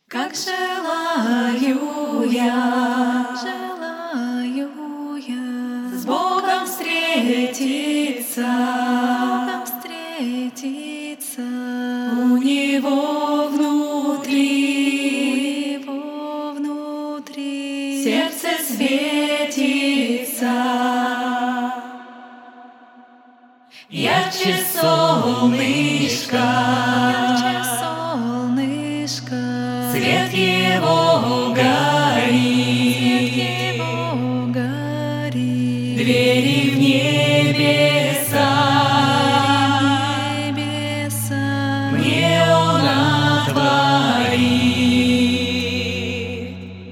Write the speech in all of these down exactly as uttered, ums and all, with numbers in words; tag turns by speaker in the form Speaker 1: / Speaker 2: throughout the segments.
Speaker 1: Как желаю я,
Speaker 2: желаю я
Speaker 1: с Богом встретиться,
Speaker 2: Богом встретиться
Speaker 1: у Него внутри,
Speaker 2: у Него внутри
Speaker 1: сердце светится, ярче солнышко,
Speaker 2: ярче солнышко,
Speaker 1: свет Его горит,
Speaker 2: свет Его горит,
Speaker 1: двери в небеса,
Speaker 2: небеса
Speaker 1: мне Он отворит.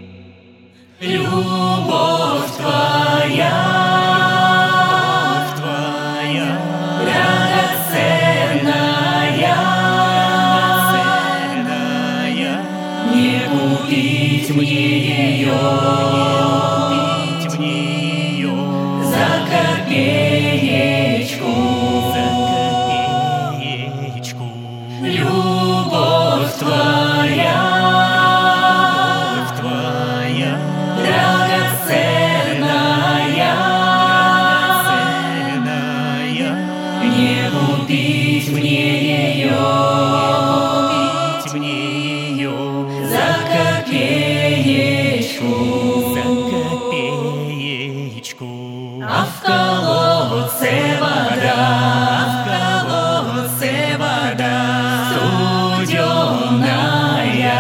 Speaker 1: Любовь Твоя, не купить мне ее,
Speaker 3: купить мне ее
Speaker 1: за копеечку,
Speaker 3: за копеечку.
Speaker 1: Любовь Твоя,
Speaker 3: Любовь Твоя,
Speaker 1: драгоценная,
Speaker 3: драгоценная,
Speaker 1: не купить мне ее,
Speaker 3: купить мне ее
Speaker 1: за копеечку,
Speaker 3: за копеечку.
Speaker 1: а в колодце вода, а в колодце вода студеная,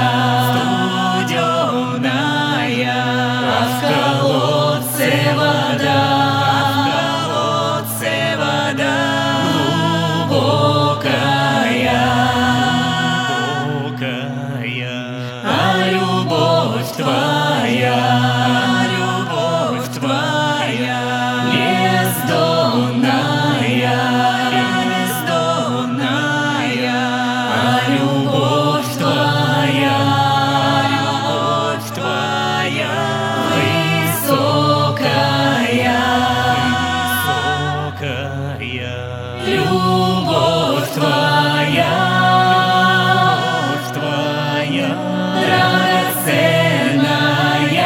Speaker 1: студеная, а в колодце вода, а в колодце вода глубокая,
Speaker 3: Глубокая,
Speaker 1: а любовь Твоя, любовь Твоя бездонная, бездонная, а любовь Твоя, любовь Твоя высокая,
Speaker 3: высокая.
Speaker 1: любовь Твоя,
Speaker 3: Любовь Твоя,
Speaker 1: драгоценная,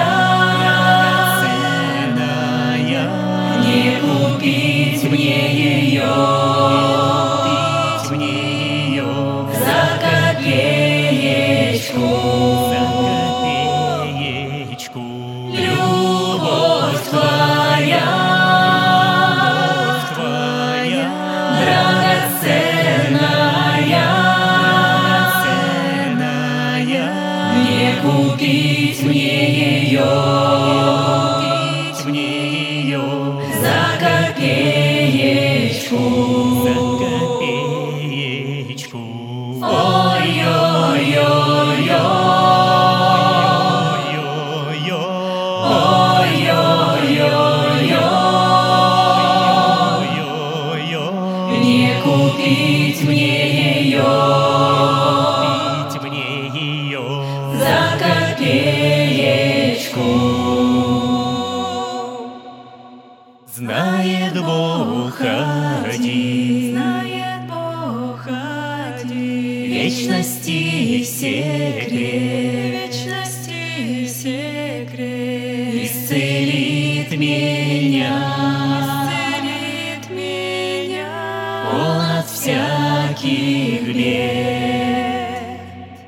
Speaker 3: драгоценная,
Speaker 1: не купить мне ее,
Speaker 3: купить мне ее
Speaker 1: за копеечку,
Speaker 3: за копеечку.
Speaker 1: любовь Твоя,
Speaker 3: Любовь Твоя,
Speaker 1: драгоценная,
Speaker 3: драгоценная,
Speaker 1: не купить мне ее,
Speaker 3: купить мне ее
Speaker 1: за копеечку,
Speaker 3: за копеечку.
Speaker 1: ой-ой-ой-ой,
Speaker 3: Ой-ой-ой,
Speaker 1: ой-ой-ой-ой,
Speaker 3: ой-ой-ой,
Speaker 1: не купить мне ее,
Speaker 3: купить мне ее
Speaker 1: за копеечку.
Speaker 3: знает Бог один,
Speaker 2: знает Бог один,
Speaker 3: вечности секрет,
Speaker 2: вечности секрет,
Speaker 3: исцелит меня
Speaker 2: исцелит меня
Speaker 3: Он от всяких бед.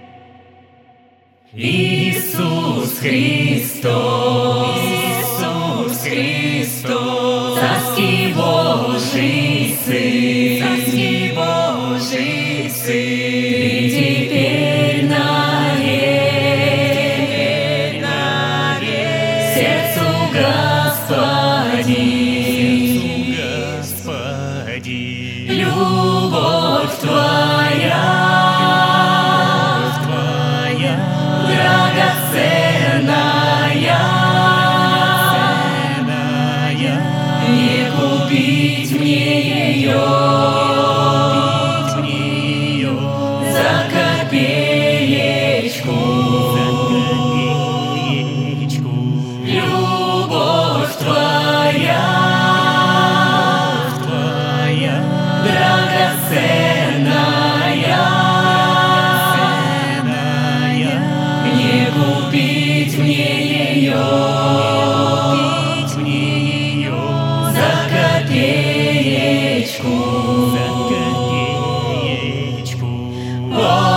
Speaker 1: Иисус Христос, Иисус Христос, царский Божий Сын, царский Божий Сын, и теперь навек, теперь навек, сердцу Господин,
Speaker 3: Господин,
Speaker 1: любовь Твоя,
Speaker 3: любовь Твоя,
Speaker 1: драгоценная,
Speaker 3: драгоценная,
Speaker 1: не купить мне ее,
Speaker 3: купить мне ее
Speaker 1: за копеечку,
Speaker 3: за копеечку.
Speaker 1: любовь Твоя,
Speaker 3: Любовь Твоя,
Speaker 1: драгоценная, О,